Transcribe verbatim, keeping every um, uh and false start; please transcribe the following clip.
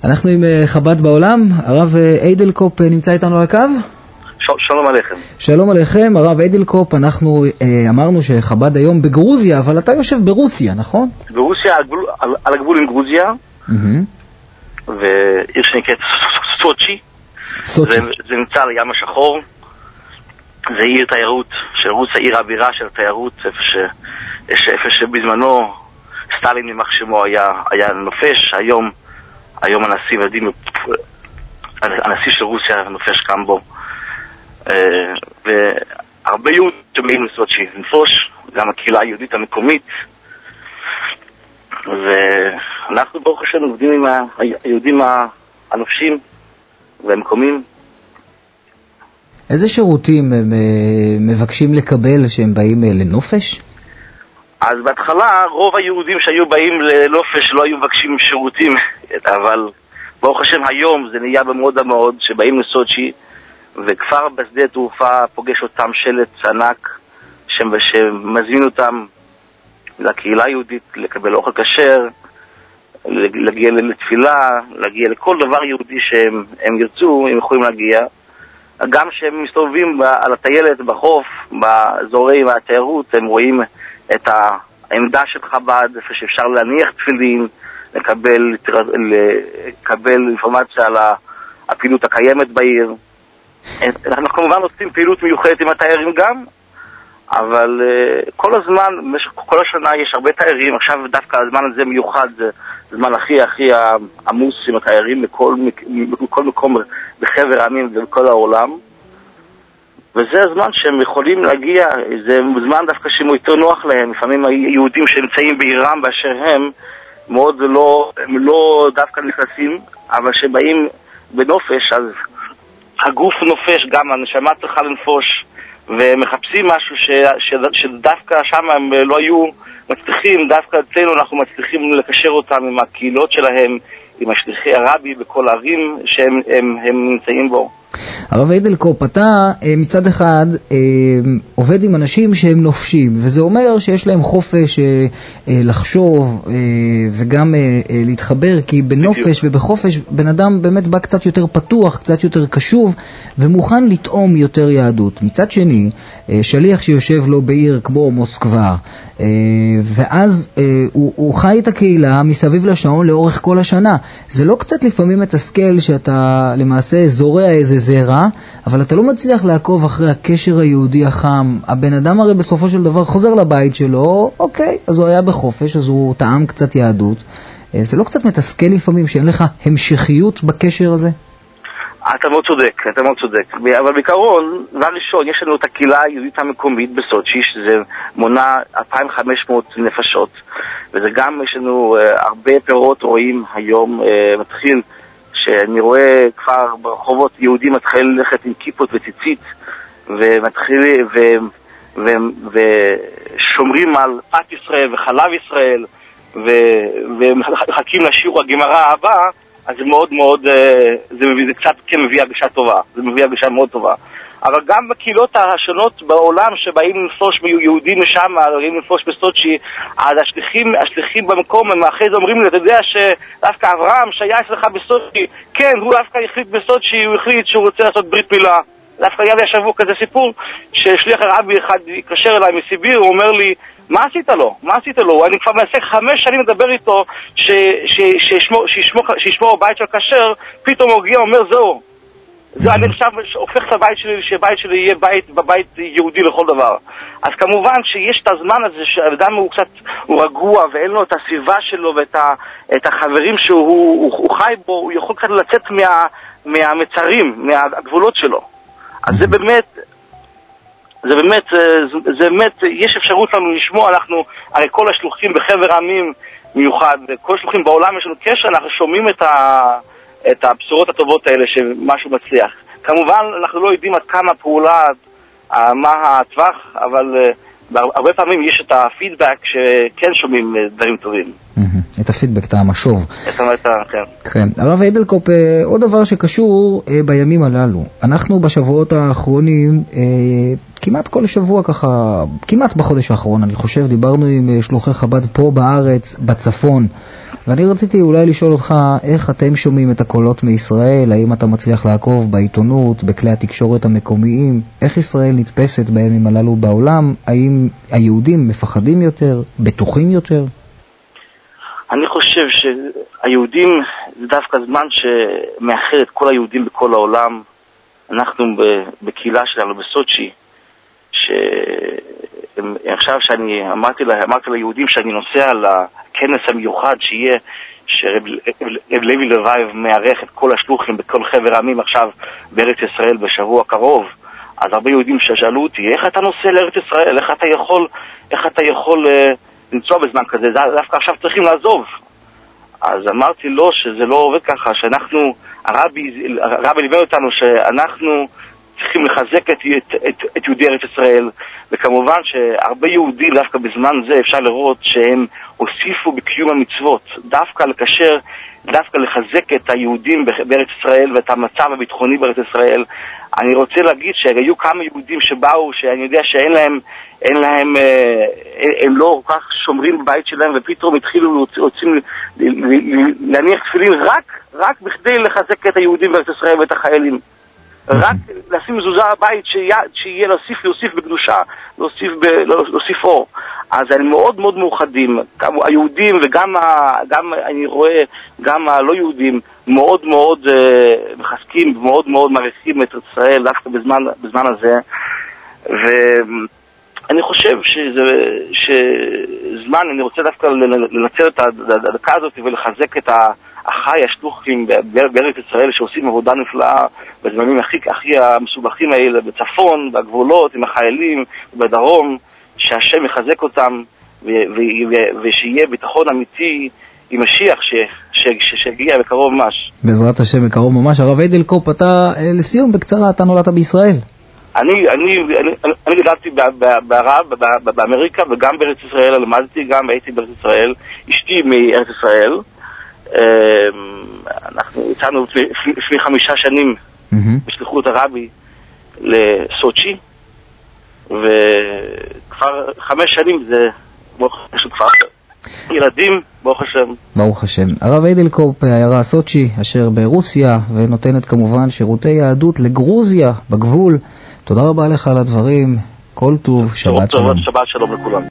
אנחנו עם חב"ד בעולם, הרב איידלקופ נמצא איתנו על הקו? שלום עליכם. שלום עליכם, הרב איידלקופ, אנחנו אה, אמרנו שחב"ד היום בגרוזיה, אבל אתה יושב ברוסיה, נכון? ברוסיה, על, גבול, על, על הגבול עם גרוזיה, mm-hmm. ועיר שנקראת סוצ'י. סוצ'י. זה, זה נמצא על הים השחור, זה עיר תיירות של רוסיה, עיר הבירה של תיירות, איפה, ש, איפה שבזמנו סטלין יימח שמו היה, היה נופש, היום, היום הנשיא ודימיר, הנשיא של רוסיה נופש כאן בו. והרבה יהודים שבאים לסוצ'י לנפוש, גם הקהילה היהודית המקומית, ואנחנו ברוך השם עובדים עם היהודים הנופשים והמקומיים. איזה שירותים הם מבקשים לקבל שהם באים לנופש? אז בהתחלה רוב היהודים שהיו באים לנופש לא היו מבקשים שירותים, אבל ברוך השם היום זה נהיה במאוד המאוד שבאים לסוצ'י, וכפר בשדה תעופה פוגש אותם שלט ענק שמזמין אותם לקהילה היהודית לקבל אוכל כשר, להגיע לתפילה, להגיע לכל דבר יהודי שהם ירצו, הם יכולים להגיע. גם שהם מסתובבים על הטיילת בחוף, באזורי התיירות, הם רואים את העמדה של חב"ד, איפה שאפשר להניח תפילין, לקבל, לקבל אינפורמציה על הפעילות הקיימת בעיר. אנחנו כמובן עושים פעילות מיוחדת עם התיירים גם, אבל uh, כל הזמן, כל השנה יש הרבה תיירים, עכשיו דווקא הזמן הזה מיוחד, זה זמן הכי הכי עמוס עם התיירים בכל, בכל מקום בחבר העמים ובכל העולם, וזה הזמן שהם יכולים להגיע, זה זמן דווקא שהוא יותר נוח להם. לפעמים היהודים שנמצאים בעירם באשר הם, מאוד לא, הם לא דווקא נכנסים, אבל שבאים בנופש, אז הגוף נופש, גם הנשמה צריכה לנפוש, ומחפשים משהו ש, ש, שדווקא שם הם לא היו מצליחים, דווקא אצלנו אנחנו מצליחים לקשר אותם עם הקהילות שלהם, עם השליחי הרבי בכל הערים שהם הם, הם נמצאים בו. הרב איידלקופ, אתה מצד אחד עובד עם אנשים שהם נופשים, וזה אומר שיש להם חופש לחשוב וגם להתחבר, כי בנופש ובחופש בן אדם באמת בא קצת יותר פתוח, קצת יותר קשוב, ומוכן לטעום יותר יהדות. מצד שני, שליח שיושב לו בעיר כמו מוסקבה, ואז הוא, הוא חי את הקהילה מסביב לשעון לאורך כל השנה. זה לא קצת לפעמים מתסכל שאתה למעשה זורע איזה זרע, אבל אתה לא מצליח לעקוב אחרי הקשר היהודי החם. הבן אדם הרי בסופו של דבר חוזר לבית שלו, אוקיי, אז הוא היה בחופש, אז הוא טעם קצת יהדות. זה לא קצת מתסכל לפעמים שאין לך המשכיות בקשר הזה? אתה מאוד צודק, אתה מאוד צודק. אבל בעיקרון, דבר ראשון, יש לנו את הקהילה היהודית המקומית בסוצ'י, שזה מונה אלפיים וחמש מאות נפשות, וזה גם, יש לנו uh, הרבה פירות רואים היום, uh, מתחיל, שאני רואה כבר ברחובות יהודים מתחיל ללכת עם כיפות וציצית, ומתחיל, ו, ו, ושומרים על פת ישראל וחלב ישראל, ו, ומחכים לשיעור הגמרא הבא, אז זה מאוד מאוד, זה, זה קצת כן מביא הרגשה טובה, זה מביא הרגשה מאוד טובה. אבל גם בקהילות השונות בעולם שבאים לנפוש יהודים משם, באים לנפוש בסוצ'י, אז השליחים, השליחים במקום, הם אחרי זה אומרים לי, אתה יודע שדווקא אברהם שהיה אצלך בסוצ'י, כן, הוא דווקא החליט בסוצ'י, הוא החליט שהוא רוצה לעשות ברית מילה. דווקא היה לי השבוע כזה סיפור, ששליח הרבי אחד התקשר אליי מסיביר, הוא אומר לי, מה עשית לו? מה עשית לו? אני כבר מנסה חמש שנים לדבר איתו, שישמור בית של כשר, פתאום הוא הגיע, אומר, זהו. זה אני עכשיו הופך את הבית שלי, שהבית שלי יהיה בית, בבית יהודי לכל דבר. אז כמובן שיש את הזמן הזה, שהאדם הוא קצת, הוא רגוע, ואין לו את הסביבה שלו, ואת ה, את החברים שהוא הוא, הוא חי בו, הוא יכול קצת לצאת מה, מהמצרים, מהגבולות שלו. אז זה באמת, זה באמת, זה, זה באמת, יש אפשרות לנו לשמוע, אנחנו, הרי כל השלוחים בחבר העמים מיוחד, כל השלוחים בעולם יש לנו קשר, אנחנו שומעים את ה... את הבשורות הטובות האלה שמשהו מצליח. כמובן אנחנו לא יודעים עד כמה פעולה, מה הטווח, אבל הרבה פעמים יש את הפידבק שכן שומעים דברים טובים. את הפידבק, את המשוב. את המטה, כן. כן. הרב איידלקופ, עוד דבר שקשור בימים הללו. אנחנו בשבועות האחרונים, כמעט כל שבוע ככה, כמעט בחודש האחרון, אני חושב, דיברנו עם שלוחי חב"ד פה בארץ, בצפון, ואני רציתי אולי לשאול אותך, איך אתם שומעים את הקולות מישראל? האם אתה מצליח לעקוב בעיתונות, בכלי התקשורת המקומיים? איך ישראל נתפסת בימים הללו בעולם? האם היהודים מפחדים יותר, בטוחים יותר? אני חושב שהיהודים זה דווקא זמן שמאחד את כל היהודים בכל העולם. אנחנו בקהילה שלנו בסוצ'י, שעכשיו שאני אמרתי, לה, אמרתי ליהודים שאני נוסע לכנס המיוחד שיהיה, שרב לוי לוייב מערך את כל השלוחים בכל חבר העמים עכשיו בארץ ישראל בשבוע קרוב. אז הרבה יהודים ששאלו אותי, איך אתה נוסע לארץ ישראל? איך אתה יכול, איך אתה יכול uh, למצוא בזמן כזה? דווקא עכשיו צריכים לעזוב. אז אמרתי לו שזה לא עובד ככה, שאנחנו, הרבי, הרבי לימד אותנו שאנחנו צריכים לחזק את, את, את, את יהודי ארץ ישראל, וכמובן שהרבה יהודים דווקא בזמן זה אפשר לראות שהם הוסיפו בקיום המצוות, דווקא לקשר, דווקא לחזק את היהודים בארץ ישראל ואת המצב הביטחוני בארץ ישראל. אני רוצה להגיד שהיו כמה יהודים שבאו, שאני יודע שאין להם, אין להם, הם לא כל כך שומרים בבית שלהם, ופתאום התחילו רוצים להניח תפילין רק, רק בכדי לחזק את היהודים בארץ ישראל ואת החיילים. רק לשים מזוזה הבית שיהיה להוסיף, להוסיף בקדושה, להוסיף, ב, להוסיף אור. אז הם מאוד מאוד מאוחדים, היהודים וגם גם, אני רואה גם הלא יהודים מאוד מאוד מחזקים ומאוד מאוד מעריכים את ישראל דווקא בזמן, בזמן הזה. ואני חושב שזה, שזמן, אני רוצה דווקא לנצל את הדקה הזאת ולחזק את ה אחי השלוחים בארץ ישראל שעושים עבודה נפלאה בזמנים הכי, הכי המסובכים האלה בצפון, בגבולות, עם החיילים, בדרום, שהשם יחזק אותם ו- ו- ושיהיה ביטחון אמיתי עם משיח שהגיע בקרוב ממש. בעזרת השם בקרוב ממש. הרב איידלקופ, אתה לסיום בקצרה, אתה נולדת בישראל? אני, אני, אני, אני גדלתי בערב, באמריקה וגם בארץ ישראל, למדתי גם, הייתי בארץ ישראל, אשתי מארץ ישראל. אנחנו יצאנו לפני חמישה שנים בשליחות הרבי לסוצ'י, וכבר חמש שנים זה ברוך השם כבר ילדים, ברוך השם. ברוך השם. הרב איידלקופ, העיירה סוצ'י אשר ברוסיה, ונותנת כמובן שירותי יהדות לגרוזיה בגבול. תודה רבה לך על הדברים, כל טוב, שבת שלום. שבת שלום לכולם.